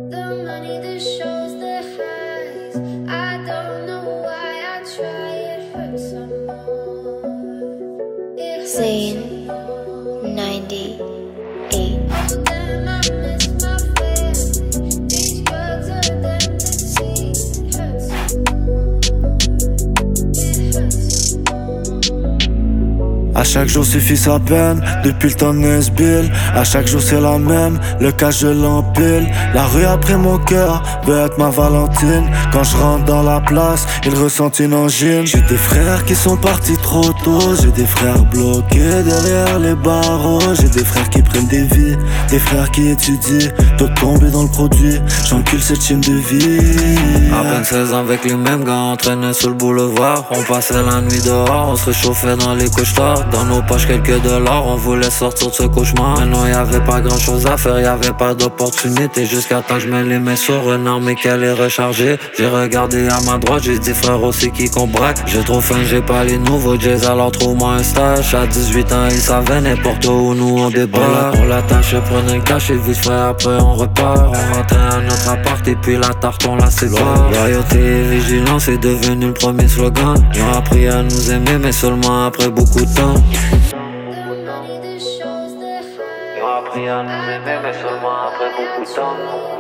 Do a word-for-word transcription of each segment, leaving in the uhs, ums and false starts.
The money that shows the highs. I don't know why I try, it hurts some more. It hurts Zane ninety-eight. Oh damn, I miss my family. These drugs are dependency. It hurts some more. It hurts some more. À chaque jour suffit sa peine, depuis le temps de Nesbill. À chaque jour c'est la même, le cash je l'empile. La rue a pris mon cœur, veut être ma Valentine. Quand je rentre dans la place, ils ressentent une angine. J'ai des frères qui sont partis trop tôt. J'ai des frères bloqués derrière les barreaux. J'ai des frères qui prennent des vies, des frères qui étudient, d'autres tombés dans le produit. J'encule cette chaîne de vie. À peine seize ans avec les mêmes gars, entraînés sur le boulevard. On passait la nuit dehors, on se réchauffait dans les couches-tard. Dans nos poches quelques dollars, on voulait sortir de ce cauchemar. Maintenant y'avait pas grand chose à faire, y'avait pas d'opportunité. Jusqu'à temps que je me les mets sur une arme et qu'elle est rechargée. J'ai regardé à ma droite, j'ai dit frère aussi qui qu'on braque. J'ai trop faim, j'ai pas les nouveaux jazz, alors trouve-moi un stage. À dix-huit ans ils savaient n'importe où nous on débarque. Pour la tâche, je prenais le cash et vite fait après on repart. On rentrait à notre appart et puis la tarte on la sépare. Loyauté et vigilance est devenu le premier slogan. Ils ont appris à nous aimer mais seulement après beaucoup de temps. The money that shows the highs. Ils ont appris à nous aimer mais seulement après beaucoup de temps.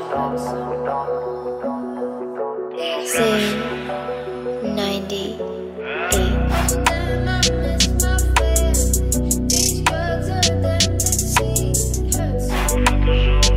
Zane ninety-eight. Oh damn, I miss my family. These drugs are dependency. It hurts some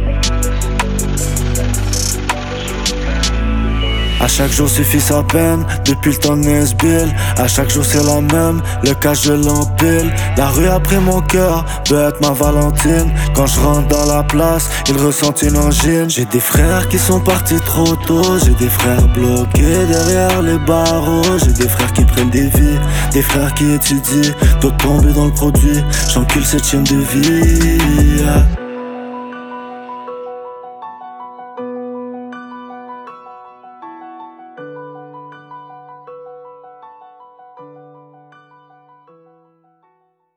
À chaque jour suffit sa peine, depuis le temps de Nesbill. À chaque jour c'est la même, le cash je l'empile. La rue a pris mon cœur, veut être ma Valentine. Quand je rentre dans la place, ils ressentent une angine. J'ai des frères qui sont partis trop tôt. J'ai des frères bloqués derrière les barreaux. J'ai des frères qui prennent des vies, des frères qui étudient, d'autres tombés dans le produit. J'encule cette chaîne de vie.